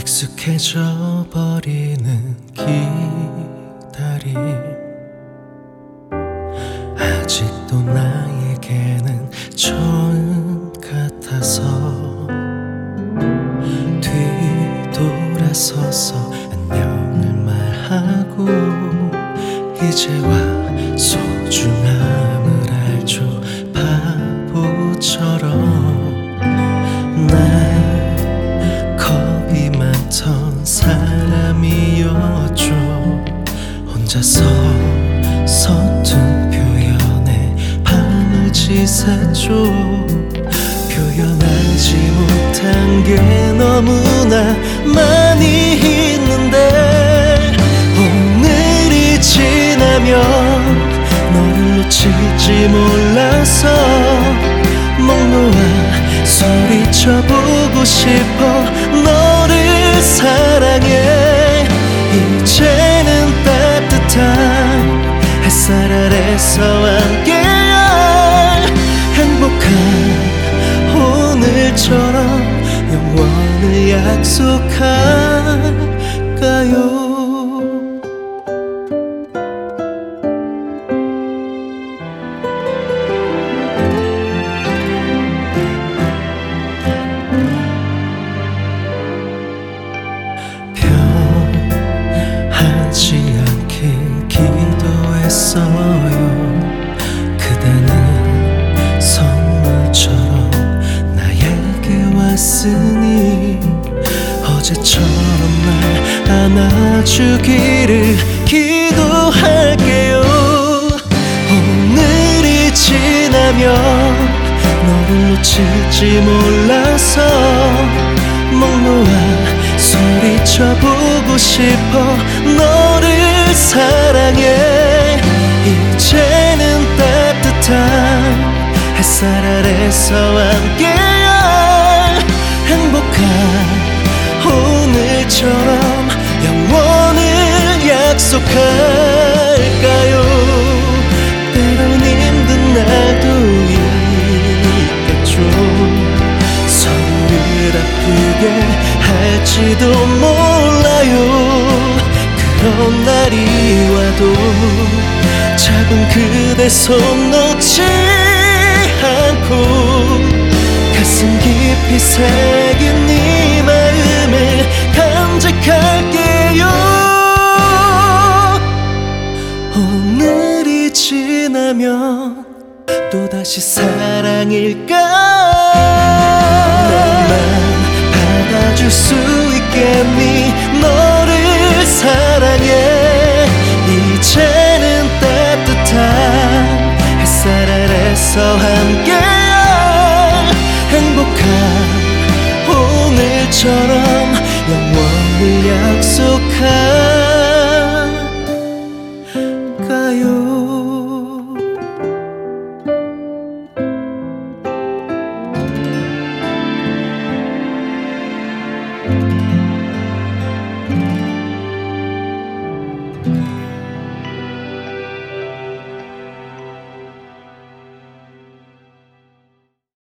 익숙해져 버리는 기다림, 아직도 나에게는 처음 같아서 뒤돌아서서 안녕을 말하고 이제와 소중함을 알죠. 바보처럼 난 겁이 많던 사람이었죠. 혼자서 서툰 표현에 밤을 지샜죠. 표현하지 못한 게 너무나 많이 있는데 오늘이 지나면 너를 놓치지 몰라서 목 놓아 소리쳐보고 싶어. 너를 사랑해. 이제는 따뜻한 햇살 아래서 함께할 행복한 오늘처럼 영원을 약속할까요? 변하지 않길 기도했어요. 그대는 선물처럼 나에게 왔으니 어제처럼 날 안아주기를 기도할게요. 오늘이 지나면 너를 놓치지 몰라서 목 놓아 소리쳐보고 싶어. 너를 사랑해. 이제는 따뜻한 햇살 아래서 함께할 행복한 오늘처럼 영원을 약속할까요? 때론 힘든 날도 있겠죠. 서로를 아프게 할지도 몰라요. 그런 날이 와도 작은 그대 손 놓지 않고 가슴 깊이 새긴 네 마음을 간직할게요. 오늘이 지나면 또다시 사랑일까?